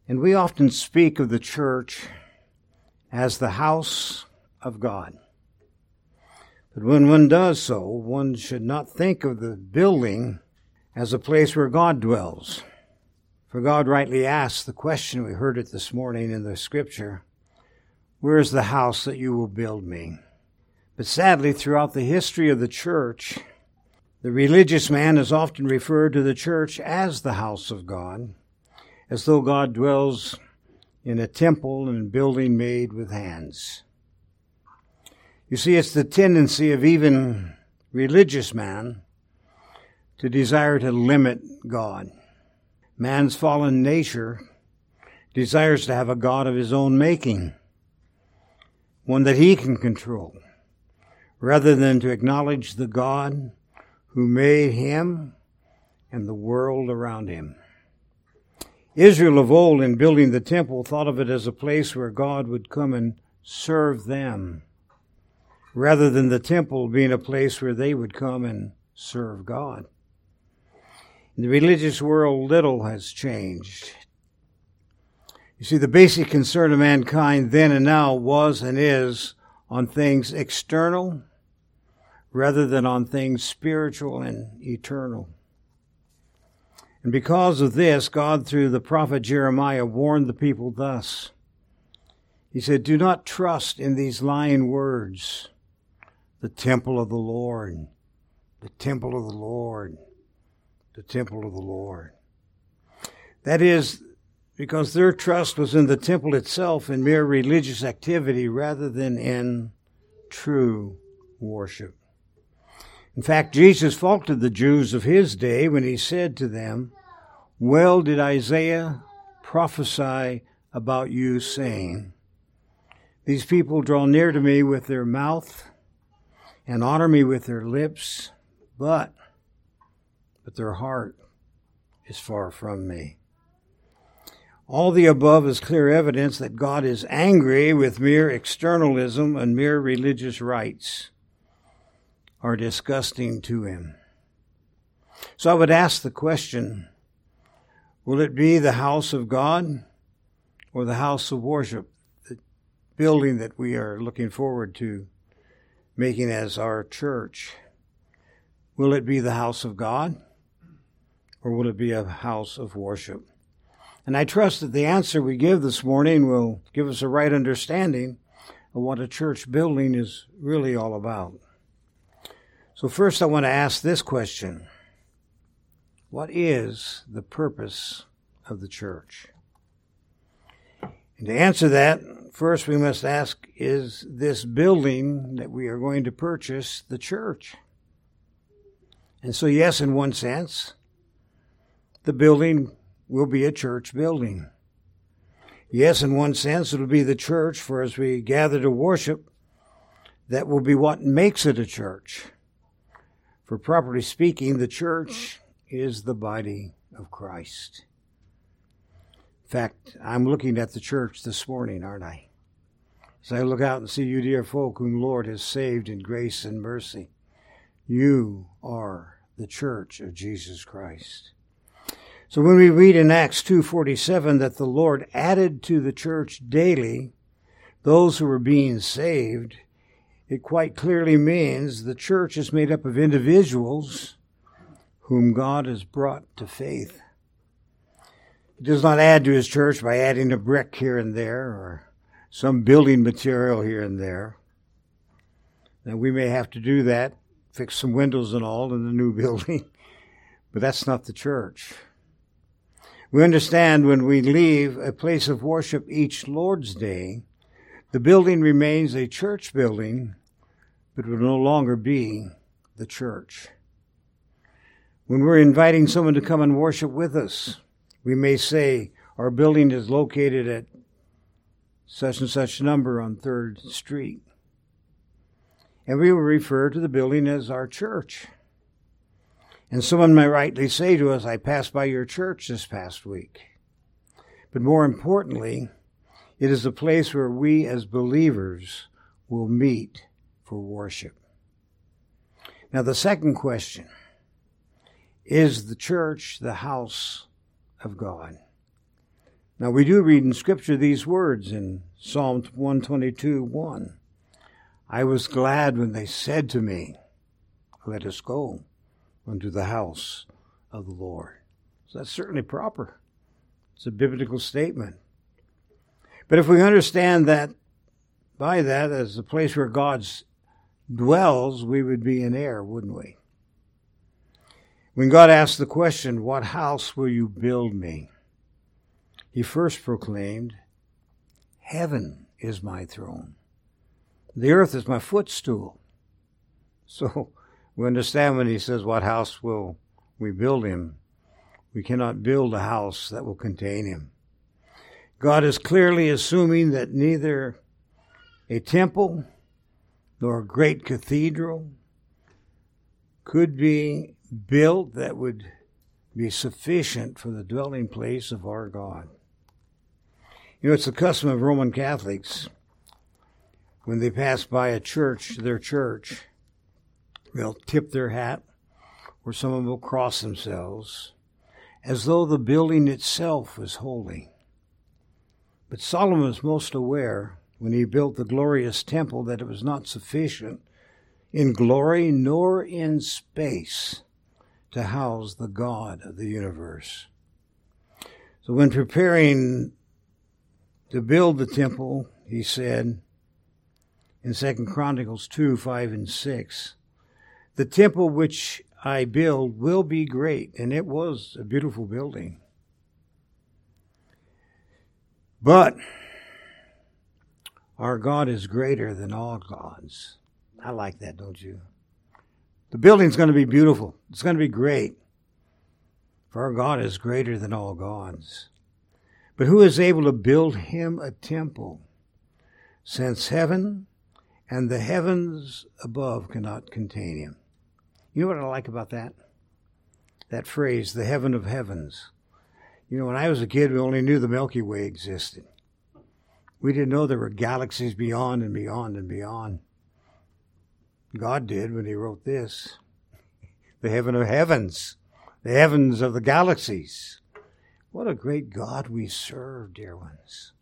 And we often speak of the church as the house of God. But when one does so, one should not think of the building as a place where God dwells. For God rightly asks the question, we heard it this morning in the scripture, where is the house that you will build me? But sadly, throughout the history of the church, the religious man has often referred to the church as the house of God, as though God dwells in a temple and building made with hands. You see, it's the tendency of even religious man to desire to limit God. Man's fallen nature desires to have a God of his own making, one that he can control, rather than to acknowledge the God who made him and the world around him. Israel of old, in building the temple, thought of it as a place where God would come and serve them, rather than the temple being a place where they would come and serve God. In the religious world, little has changed. You see, the basic concern of mankind then and now was and is on things external rather than on things spiritual and eternal. And because of this, God, through the prophet Jeremiah, warned the people thus. He said, "Do not trust in these lying words, the temple of the Lord, the temple of the Lord, the temple of the Lord." That is, because their trust was in the temple itself in mere religious activity rather than in true worship. In fact, Jesus faulted the Jews of his day when he said to them, "Well did Isaiah prophesy about you, saying, these people draw near to me with their mouth and honor me with their lips, but their heart is far from me." All the above is clear evidence that God is angry with mere externalism, and mere religious rites are disgusting to him. So I would ask the question, will it be the house of God or the house of worship, the building that we are looking forward to making as our church? Will it be the house of God or will it be a house of worship? And I trust that the answer we give this morning will give us a right understanding of what a church building is really all about. So first I want to ask this question. What is the purpose of the church? And to answer that, first we must ask, is this building that we are going to purchase the church? And so yes, in one sense, the building will be a church building. Yes, in one sense, it'll be the church, for as we gather to worship, that will be what makes it a church. For properly speaking, the church is the body of Christ. In fact, I'm looking at the church this morning, aren't I? As I look out and see you dear folk whom the Lord has saved in grace and mercy, you are the church of Jesus Christ. So when we read in Acts 2:47 that the Lord added to the church daily those who were being saved, it quite clearly means the church is made up of individuals whom God has brought to faith. He does not add to his church by adding a brick here and there or some building material here and there. Now we may have to do that, fix some windows and all in the new building, but that's not the church. We understand when we leave a place of worship each Lord's Day, the building remains a church building, but will no longer be the church. When we're inviting someone to come and worship with us, we may say, our building is located at such and such number on 3rd Street. And we will refer to the building as our church. And someone may rightly say to us, I passed by your church this past week. But more importantly, it is a place where we as believers will meet for worship. Now the second question, is the church the house of God? Now we do read in Scripture these words in Psalm 122:1. I was glad when they said to me, let us go unto the house of the Lord. So that's certainly proper. It's a biblical statement. But if we understand that by that as the place where God dwells, we would be in error, wouldn't we? When God asked the question, what house will you build me? He first proclaimed, heaven is my throne. The earth is my footstool. So we understand when he says, what house will we build him? We cannot build a house that will contain him. God is clearly assuming that neither a temple nor a great cathedral could be built that would be sufficient for the dwelling place of our God. You know, it's the custom of Roman Catholics, when they pass by a church, their church, they'll tip their hat, or some of them will cross themselves, as though the building itself was holy. But Solomon was most aware, when he built the glorious temple, that it was not sufficient in glory nor in space to house the God of the universe. So when preparing to build the temple, he said in 2 Chronicles 2:5-6, the temple which I build will be great, and it was a beautiful building. But our God is greater than all gods. I like that, don't you? The building's going to be beautiful. It's going to be great. For our God is greater than all gods. But who is able to build him a temple, since heaven and the heavens above cannot contain him? You know what I like about that? That phrase, the heaven of heavens. You know, when I was a kid, we only knew the Milky Way existed. We didn't know there were galaxies beyond and beyond and beyond. God did when he wrote this. The heaven of heavens. The heavens of the galaxies. What a great God we serve, dear ones.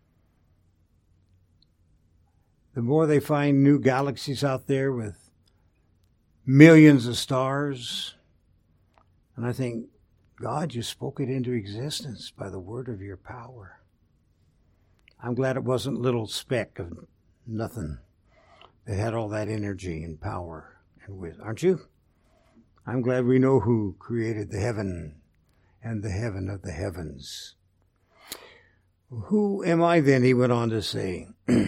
The more they find new galaxies out there with millions of stars, and I think, God, you spoke it into existence by the word of your power. I'm glad it wasn't a little speck of nothing that had all that energy and power and wisdom. Aren't you? I'm glad we know who created the heaven and the heaven of the heavens. Who am I then, he went on to say,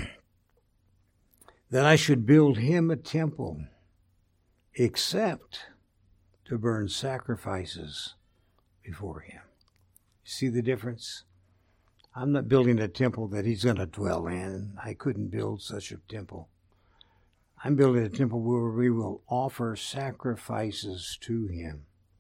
that I should build him a temple, except to burn sacrifices before him. You see the difference? I'm not building a temple that he's going to dwell in. I couldn't build such a temple. I'm building a temple where we will offer sacrifices to him.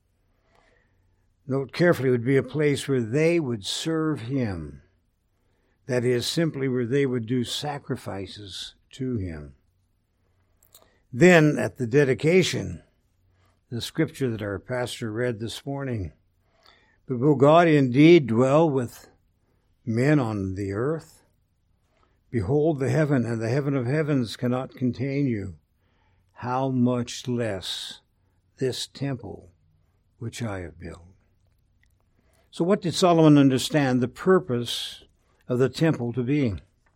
Note carefully, it would be a place where they would serve him. That is, simply where they would do sacrifices to him. Then, at the dedication, the scripture that our pastor read this morning, but will God indeed dwell with men on the earth? Behold, the heaven and the heaven of heavens cannot contain you. How much less this temple which I have built? So what did Solomon understand the purpose of the temple to be?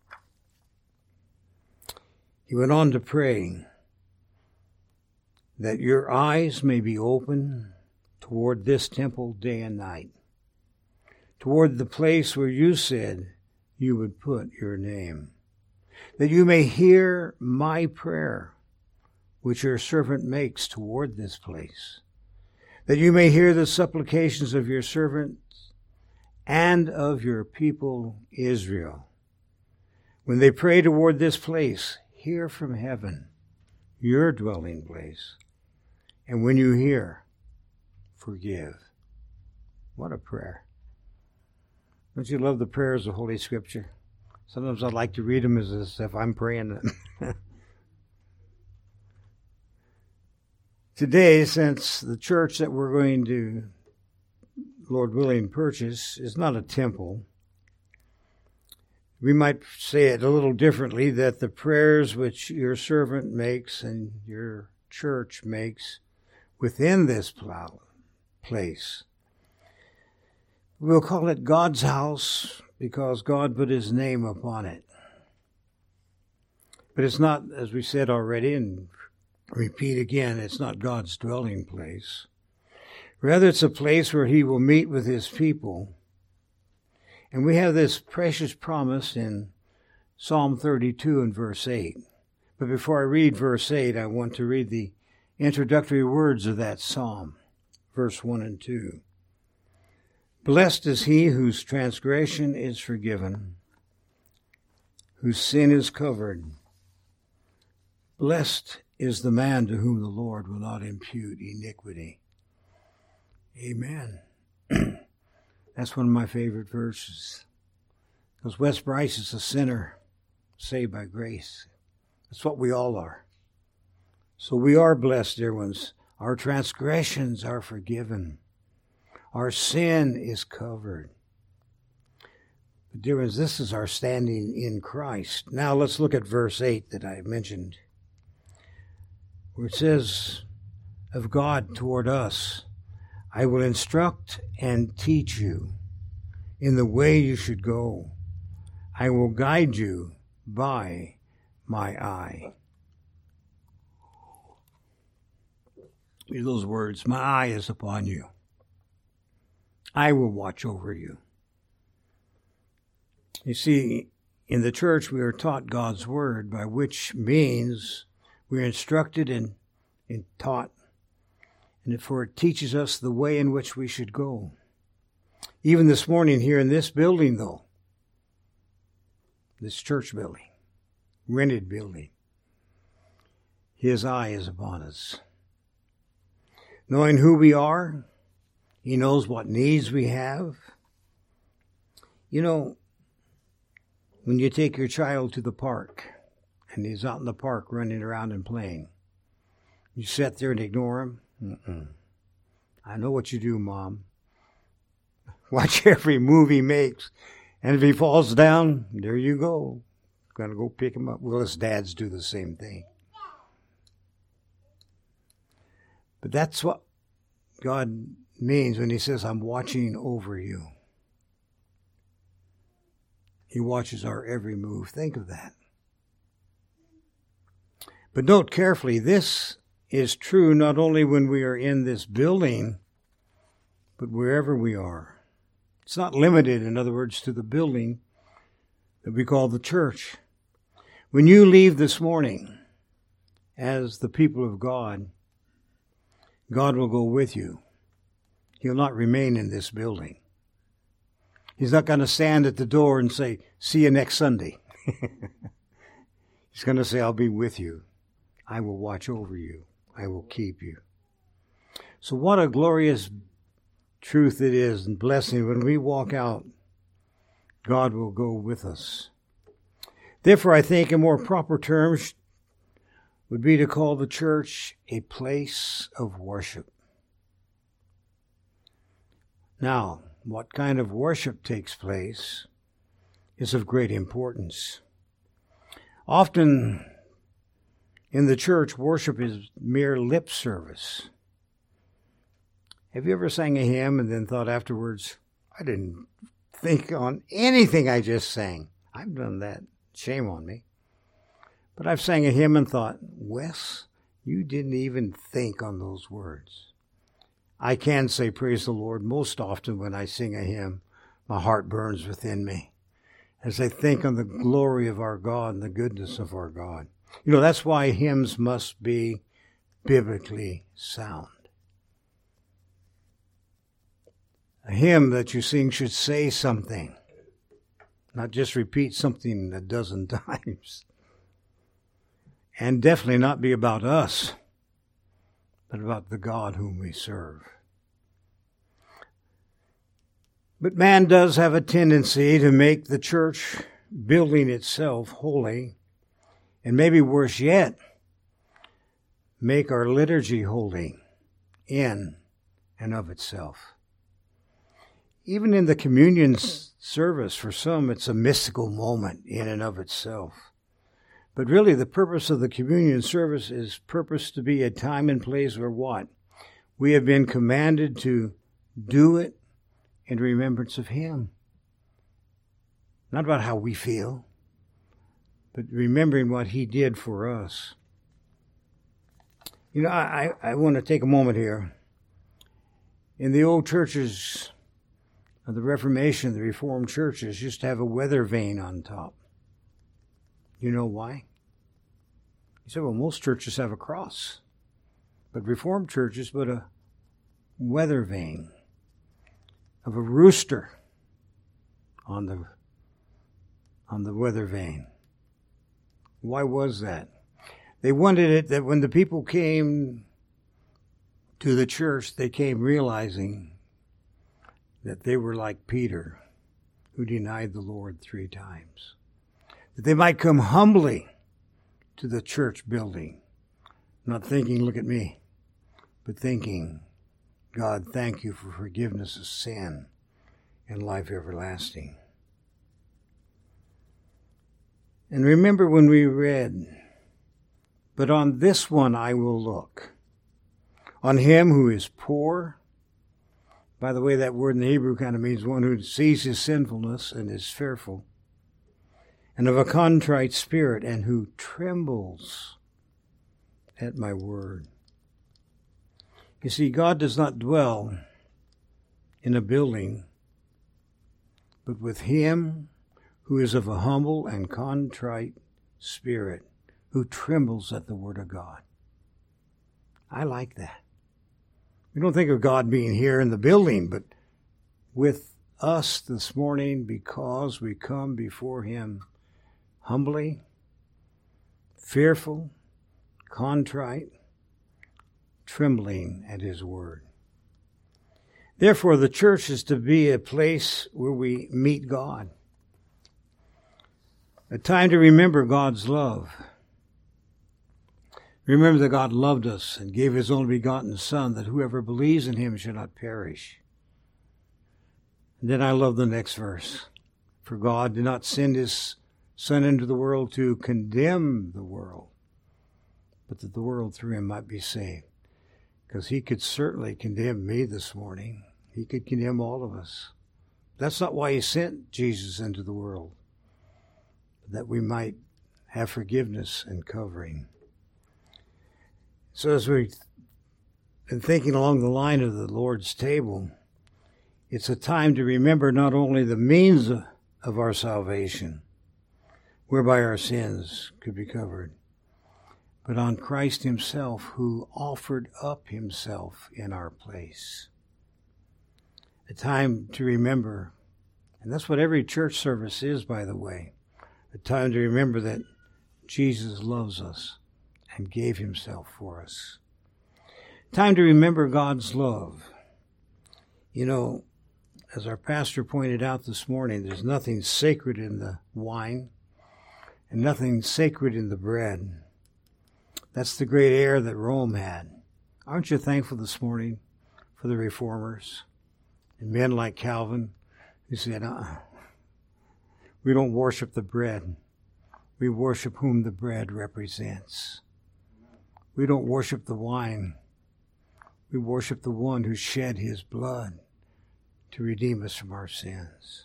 He went on to pray that your eyes may be open toward this temple day and night, toward the place where you said you would put your name, that you may hear my prayer, which your servant makes toward this place, that you may hear the supplications of your servants and of your people Israel. When they pray toward this place, hear from heaven, your dwelling place. And when you hear, forgive. What a prayer. Don't you love the prayers of Holy Scripture? Sometimes I'd like to read them as if I'm praying them. Today, since the church that we're going to, Lord willing, purchase is not a temple, We might say it a little differently, that the prayers which your servant makes and your church makes within this place, we'll call it God's house because God put his name upon it. But it's not, as we said already, and repeat again, it's not God's dwelling place. Rather, it's a place where he will meet with his people. And we have this precious promise in Psalm 32 and verse 8. But before I read verse 8, I want to read the introductory words of that psalm, verse 1 and 2. Blessed is he whose transgression is forgiven, whose sin is covered. Blessed is the man to whom the Lord will not impute iniquity. Amen. That's one of my favorite verses. Because Wes Bryce is a sinner saved by grace. That's what we all are. So we are blessed, dear ones. Our transgressions are forgiven. Our sin is covered. But dear ones, this is our standing in Christ. Now let's look at verse 8 that I mentioned, where it says of God toward us, I will instruct and teach you in the way you should go. I will guide you by my eye. Read those words. My eye is upon you. I will watch over you. You see, in the church we are taught God's word, by which means we are instructed and taught, and for it teaches us the way in which we should go. Even this morning here in this building, though, this church building, rented building, his eye is upon us. Knowing who we are, he knows what needs we have. You know, when you take your child to the park, and he's out in the park running around and playing, you sit there and ignore him? I know what you do, Mom. Watch every move he makes. And if he falls down, there you go. Gonna go pick him up. Well, his dads do the same thing. But that's what God means when he says, I'm watching over you. He watches our every move. Think of that. But note carefully, this is true not only when we are in this building, but wherever we are. It's not limited, in other words, to the building that we call the church. When you leave this morning as the people of God, God will go with you. He'll not remain in this building. He's not going to stand at the door and say, see you next Sunday. He's going to say, I'll be with you. I will watch over you. I will keep you. So what a glorious truth it is and blessing when we walk out, God will go with us. Therefore, I think in more proper terms would be to call the church a place of worship. Now, what kind of worship takes place is of great importance. Often in the church, worship is mere lip service. Have you ever sang a hymn and then thought afterwards, I didn't think on anything I just sang? I've done that. Shame on me. But I've sang a hymn and thought, Wes, you didn't even think on those words. I can say praise the Lord most often when I sing a hymn. My heart burns within me as I think on the glory of our God and the goodness of our God. You know, that's why hymns must be biblically sound. A hymn that you sing should say something, not just repeat something a dozen times. And definitely not be about us, but about the God whom we serve. But man does have a tendency to make the church building itself holy, and maybe worse yet, make our liturgy holy in and of itself. Even in the communion service. For some, it's a mystical moment in and of itself. But really, the purpose of the communion service is purposed to be a time and place where what? We have been commanded to do it in remembrance of Him. Not about how we feel, but remembering what He did for us. You know, I want to take a moment here. In the old churches of the Reformation, the Reformed churches used to have a weather vane on top. You know why? You said, well, most churches have a cross, but Reformed churches put a weather vane of a rooster on the weather vane. Why was that? They wanted it that when the people came to the church, they came realizing that they were like Peter, who denied the Lord 3 times. That they might come humbly to the church building, not thinking, look at me, but thinking, God, thank you for forgiveness of sin and life everlasting. And remember when we read, but on this one I will look, on him who is poor. By the way, that word in the Hebrew kind of means one who sees his sinfulness and is fearful, and of a contrite spirit, and who trembles at my word. You see, God does not dwell in a building, but with him who is of a humble and contrite spirit, who trembles at the word of God. I like that. We don't think of God being here in the building, but with us this morning, because we come before him humbly, fearful, contrite, trembling at his word. Therefore, the church is to be a place where we meet God, a time to remember God's love. Remember that God loved us and gave his only begotten Son, that whoever believes in him should not perish. And then I love the next verse. For God did not send his Son into the world to condemn the world, but that the world through him might be saved. Because he could certainly condemn me this morning. He could condemn all of us. That's not why he sent Jesus into the world, but that we might have forgiveness and covering. So as we've been thinking along the line of the Lord's table, it's a time to remember not only the means of our salvation, whereby our sins could be covered, but on Christ himself, who offered up himself in our place. A time to remember, and that's what every church service is, by the way, a time to remember that Jesus loves us and gave himself for us. Time to remember God's love. You know, as our pastor pointed out this morning, there's nothing sacred in the wine and nothing sacred in the bread. That's the great air that Rome had. Aren't you thankful this morning for the reformers and men like Calvin who said, we don't worship the bread. We worship whom the bread represents. We don't worship the wine. We worship the one who shed his blood to redeem us from our sins.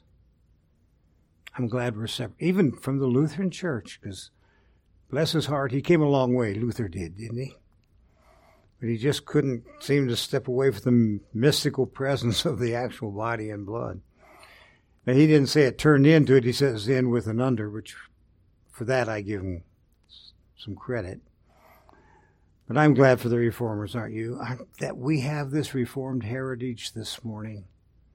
I'm glad we're separate, even from the Lutheran Church, because bless his heart, he came a long way, Luther did, didn't he? But he just couldn't seem to step away from the mystical presence of the actual body and blood. Now, he didn't say it turned into it, he says in with an under, which for that I give him some credit. But I'm glad for the reformers, aren't you? That we have this reformed heritage this morning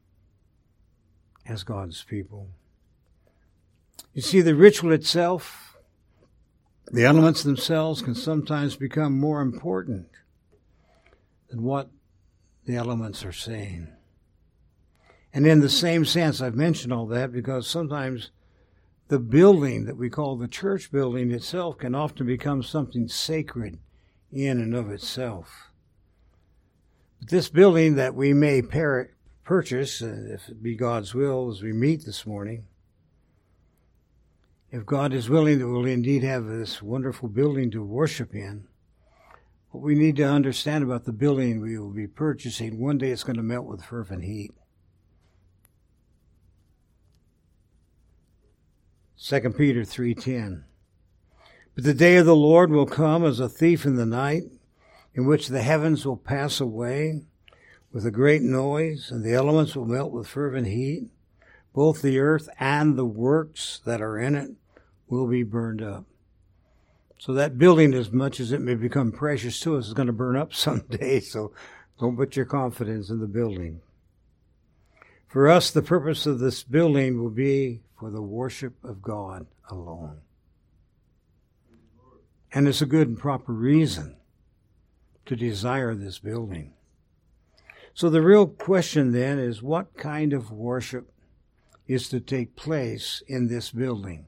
as God's people. You see, the ritual itself, the elements themselves can sometimes become more important than what the elements are saying. And in the same sense, I've mentioned all that because sometimes the building that we call the church building itself can often become something sacred in and of itself. But this building that we may purchase, if it be God's will, as we meet this morning. If God is willing, that we'll indeed have this wonderful building to worship in. What we need to understand about the building we will be purchasing, one day it's going to melt with fervent heat. 2 Peter 3:10. But the day of the Lord will come as a thief in the night, in which the heavens will pass away with a great noise, and the elements will melt with fervent heat. Both the earth and the works that are in it will be burned up. So that building, as much as it may become precious to us, is going to burn up someday. So don't put your confidence in the building. For us, the purpose of this building will be for the worship of God alone. And it's a good and proper reason to desire this building. So the real question then is, what kind of worship is to take place in this building?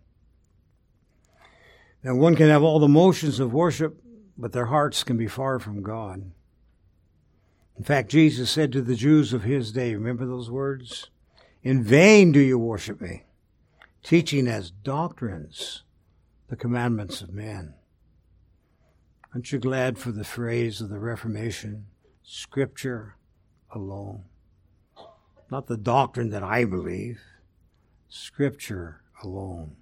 Now, one can have all the motions of worship, but their hearts can be far from God. In fact, Jesus said to the Jews of his day, remember those words? In vain do you worship me, teaching as doctrines the commandments of men. Aren't you glad for the phrase of the Reformation, Scripture alone? Not the doctrine that I believe, Scripture alone.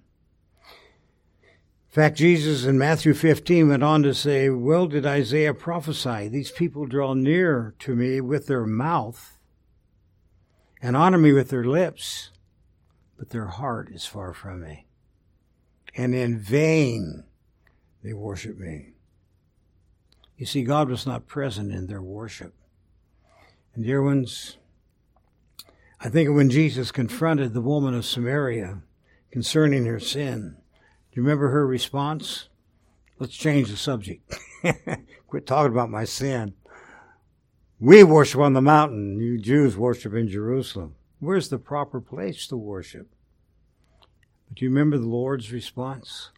In fact, Jesus in Matthew 15 went on to say, well did Isaiah prophesy, these people draw near to me with their mouth and honor me with their lips, but their heart is far from me. And in vain they worship me. You see, God was not present in their worship. And dear ones, I think of when Jesus confronted the woman of Samaria concerning her sin. Do you remember her response? Let's change the subject. Quit talking about my sin. We worship on the mountain. You Jews worship in Jerusalem. Where's the proper place to worship? But do you remember the Lord's response?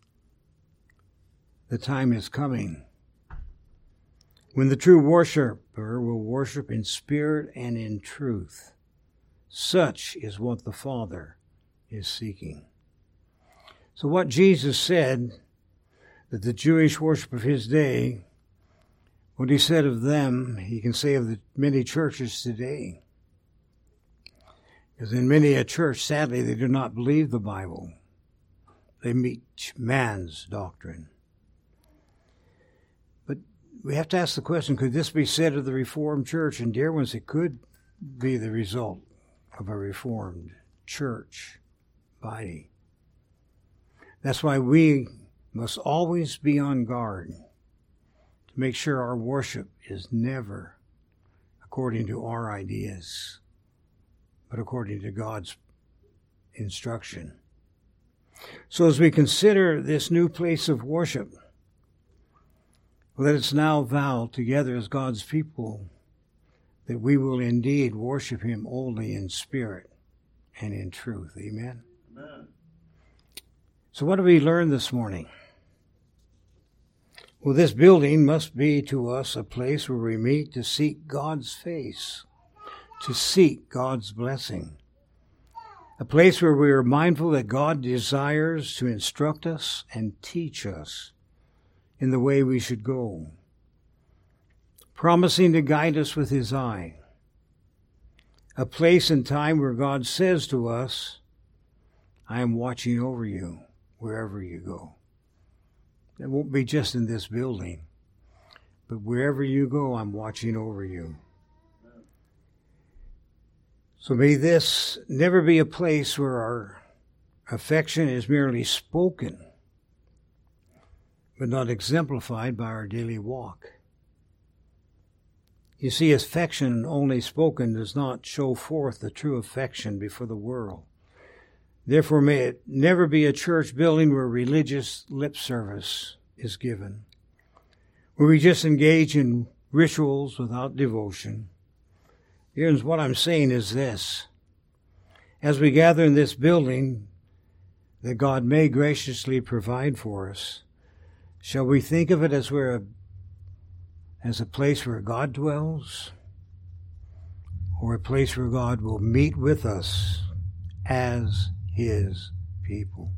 The time is coming when the true worshiper will worship in spirit and in truth. Such is what the Father is seeking. So what Jesus said, that the Jewish worship of his day, what he said of them, he can say of the many churches today. Because in many a church, sadly, they do not believe the Bible. They meet man's doctrine. But we have to ask the question, could this be said of the Reformed Church? And dear ones, it could be the result of a Reformed church body. That's why we must always be on guard to make sure our worship is never according to our ideas, but according to God's instruction. So as we consider this new place of worship, let us now vow together as God's people that we will indeed worship him only in spirit and in truth. Amen? Amen. So what do we learn this morning? Well, this building must be to us a place where we meet to seek God's face, to seek God's blessing. A place where we are mindful that God desires to instruct us and teach us in the way we should go, promising to guide us with his eye. A place and time where God says to us, I am watching over you wherever you go. It won't be just in this building, but wherever you go, I'm watching over you. So may this never be a place where our affection is merely spoken, but not exemplified by our daily walk. You see, affection only spoken does not show forth the true affection before the world. Therefore, may it never be a church building where religious lip service is given, where we just engage in rituals without devotion. Here's what I'm saying is this. As we gather in this building that God may graciously provide for us, shall we think of it as a place where God dwells? or a place where God will meet with us as His people.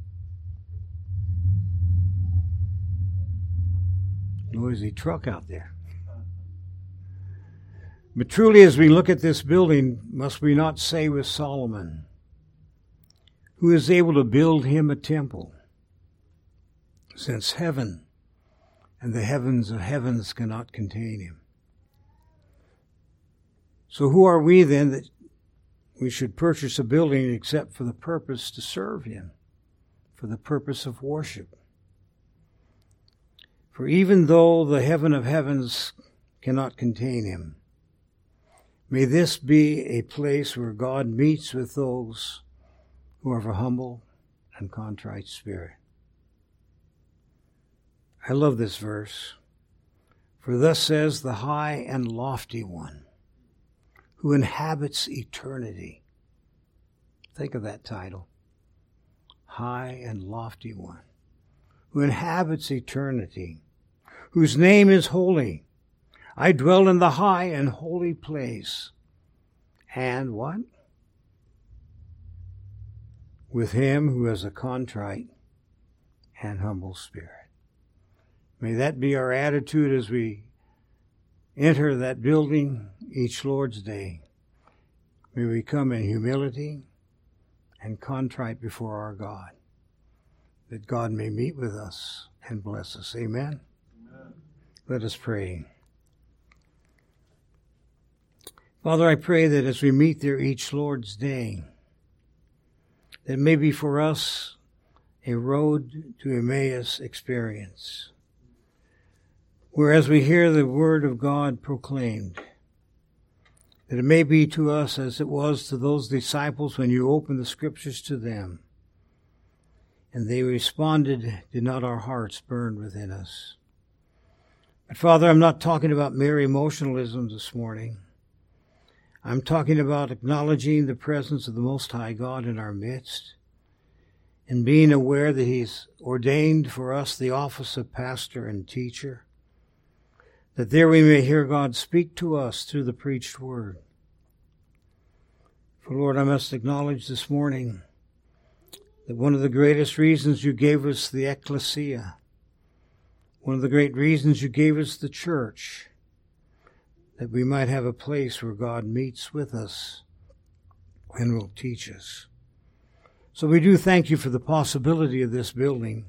Noisy truck out there. But truly, as we look at this building, must we not say with Solomon, who is able to build him a temple, since heaven and the heavens of heavens cannot contain him? So who are we then that we should purchase a building except for the purpose to serve him, for the purpose of worship? For even though the heaven of heavens cannot contain him, may this be a place where God meets with those who are of a humble and contrite spirit. I love this verse. For thus says the high and lofty one, who inhabits eternity. Think of that title. High and lofty one, who inhabits eternity, whose name is holy. I dwell in the high and holy place. And what? With him who has a contrite and humble spirit. May that be our attitude as we enter that building each Lord's Day. May we come in humility and contrite before our God, that God may meet with us and bless us. Amen? Amen. Let us pray. Father, I pray that as we meet there each Lord's Day, that may be for us a road to Emmaus experience, whereas we hear the word of God proclaimed, that it may be to us as it was to those disciples when you opened the scriptures to them, and they responded, did not our hearts burn within us? But Father, I'm not talking about mere emotionalism this morning. I'm talking about acknowledging the presence of the Most High God in our midst and being aware that He's ordained for us the office of pastor and teacher, that there we may hear God speak to us through the preached word. For Lord, I must acknowledge this morning that one of the greatest reasons you gave us the ecclesia, one of the great reasons you gave us the church, that we might have a place where God meets with us and will teach us. So we do thank you for the possibility of this building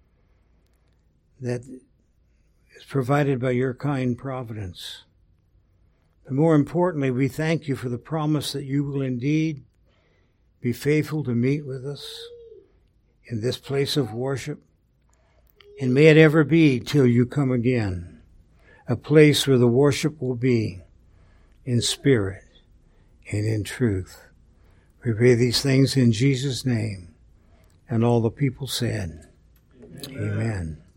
that is provided by your kind providence. And more importantly, we thank you for the promise that you will indeed be faithful to meet with us in this place of worship, and may it ever be till you come again, a place where the worship will be in spirit and in truth. We pray these things in Jesus' name. And all the people said, Amen. Amen.